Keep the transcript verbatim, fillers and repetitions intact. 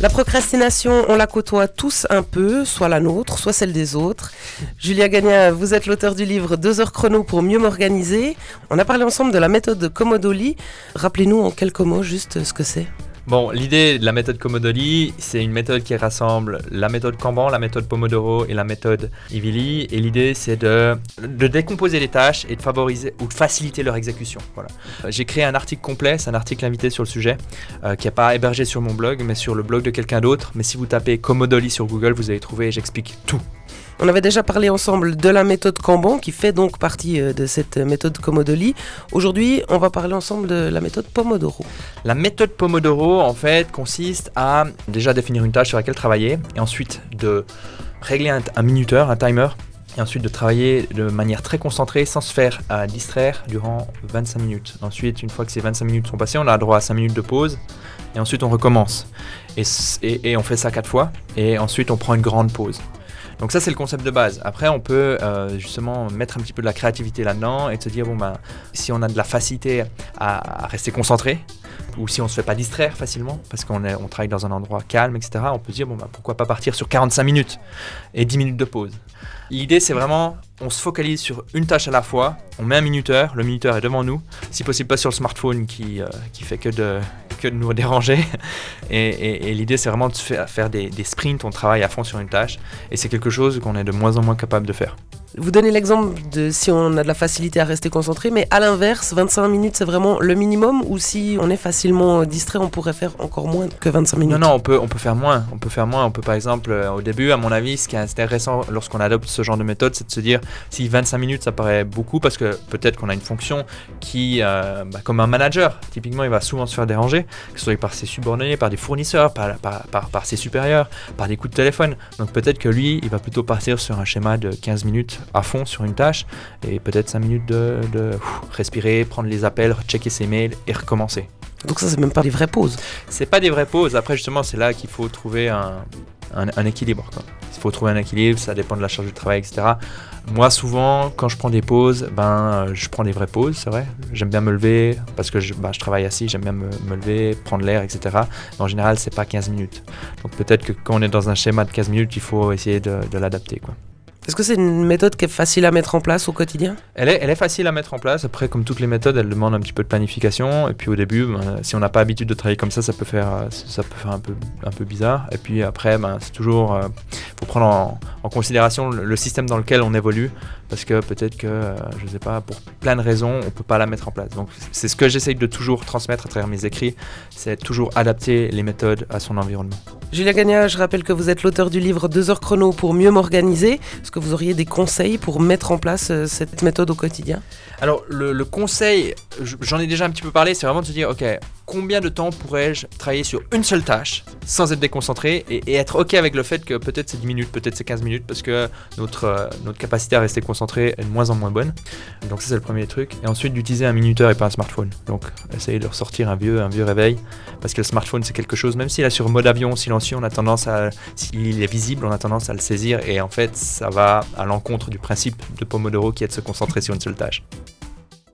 La procrastination, on la côtoie tous un peu, soit la nôtre, soit celle des autres. Julia Gagna, vous êtes l'auteur du livre deux heures chrono pour mieux m'organiser. On a parlé ensemble de la méthode Comodoli. Rappelez-nous en quelques mots juste ce que c'est. Bon, l'idée de la méthode Comodoli, c'est une méthode qui rassemble la méthode Kanban, la méthode Pomodoro et la méthode Ivili. Et l'idée, c'est de, de décomposer les tâches et de favoriser ou de faciliter leur exécution. Voilà. J'ai créé un article complet, c'est un article invité sur le sujet, euh, qui n'est pas hébergé sur mon blog, mais sur le blog de quelqu'un d'autre. Mais si vous tapez Comodoli sur Google, vous allez trouver et j'explique tout. On avait déjà parlé ensemble de la méthode Kanban qui fait donc partie de cette méthode Comodoli. Aujourd'hui, on va parler ensemble de la méthode Pomodoro. La méthode Pomodoro, en fait, consiste à déjà définir une tâche sur laquelle travailler et ensuite de régler un, un minuteur, un timer, et ensuite de travailler de manière très concentrée sans se faire euh, distraire durant vingt-cinq minutes. Ensuite, une fois que ces vingt-cinq minutes sont passées, on a droit à cinq minutes de pause et ensuite on recommence. Et, et, et on fait ça quatre fois et ensuite on prend une grande pause. Donc ça, c'est le concept de base. Après, on peut euh, justement mettre un petit peu de la créativité là-dedans et se dire, bon ben, si on a de la facilité à, à rester concentré, ou si on ne se fait pas distraire facilement, parce qu'on est, on travaille dans un endroit calme, et cetera, on peut se dire, bon ben, pourquoi pas partir sur quarante-cinq minutes et dix minutes de pause. L'idée, c'est vraiment, on se focalise sur une tâche à la fois, on met un minuteur, le minuteur est devant nous, si possible pas sur le smartphone qui, euh, qui fait que de, que de nous déranger. Et, et, et l'idée, c'est vraiment de faire, faire des, des sprints, on travaille à fond sur une tâche, et c'est quelque chose qu'on est de moins en moins capable de faire. Vous donnez l'exemple de si on a de la facilité à rester concentré, mais à l'inverse, vingt-cinq minutes, c'est vraiment le minimum, ou si on est facilement distrait, on pourrait faire encore moins que vingt-cinq minutes? Non, non, on peut, on peut faire moins. On peut faire moins. On peut, par exemple, euh, au début, à mon avis, ce qui est intéressant lorsqu'on adopte ce genre de méthode, c'est de se dire si vingt-cinq minutes, ça paraît beaucoup, parce que peut-être qu'on a une fonction qui, euh, bah, comme un manager, typiquement, il va souvent se faire déranger, que ce soit par ses subordonnés, par des fournisseurs, par, par, par, par ses supérieurs, par des coups de téléphone. Donc peut-être que lui, il va plutôt partir sur un schéma de quinze minutes à fond sur une tâche et peut-être cinq minutes de, de ouf, respirer, prendre les appels, checker ses mails et recommencer. Donc ça, c'est même pas des vraies pauses. C'est pas des vraies pauses. Après, justement, c'est là qu'il faut trouver un, un, un équilibre, quoi. Il faut trouver un équilibre, ça dépend de la charge de travail, et cetera. Moi, souvent, quand je prends des pauses, ben, je prends des vraies pauses, c'est vrai. J'aime bien me lever parce que je, ben, je travaille assis, j'aime bien me, me lever, prendre l'air, et cetera. Mais en général, c'est pas quinze minutes. Donc peut-être que quand on est dans un schéma de quinze minutes, il faut essayer de, de l'adapter, quoi. Est-ce que c'est une méthode qui est facile à mettre en place au quotidien? Elle est, elle est facile à mettre en place. Après, comme toutes les méthodes, elle demande un petit peu de planification. Et puis au début, ben, si on n'a pas l'habitude de travailler comme ça, ça peut faire, ça peut faire un, peu, un peu bizarre. Et puis après, ben, c'est toujours... Il euh, faut prendre en, en considération le, le système dans lequel on évolue. Parce que peut-être que, euh, je ne sais pas, pour plein de raisons, on ne peut pas la mettre en place. Donc c'est ce que j'essaye de toujours transmettre à travers mes écrits. C'est toujours adapter les méthodes à son environnement. Julia Gagna, je rappelle que vous êtes l'auteur du livre deux heures chrono pour mieux m'organiser. Est-ce que vous auriez des conseils pour mettre en place euh, cette méthode au quotidien? Alors le, le conseil, j'en ai déjà un petit peu parlé, c'est vraiment de se dire, ok, combien de temps pourrais-je travailler sur une seule tâche sans être déconcentré et, et être ok avec le fait que peut-être c'est dix minutes, peut-être c'est quinze minutes, parce que notre, euh, notre capacité à rester concentré est de moins en moins bonne. Donc ça, c'est le premier truc. Et ensuite d'utiliser un minuteur et pas un smartphone. Donc essayer de ressortir un vieux, un vieux réveil, parce que le smartphone, c'est quelque chose, même s'il est sur mode avion silencieux, on a tendance à, s'il est visible, on a tendance à le saisir, et en fait ça va à l'encontre du principe de Pomodoro qui est de se concentrer sur une seule tâche.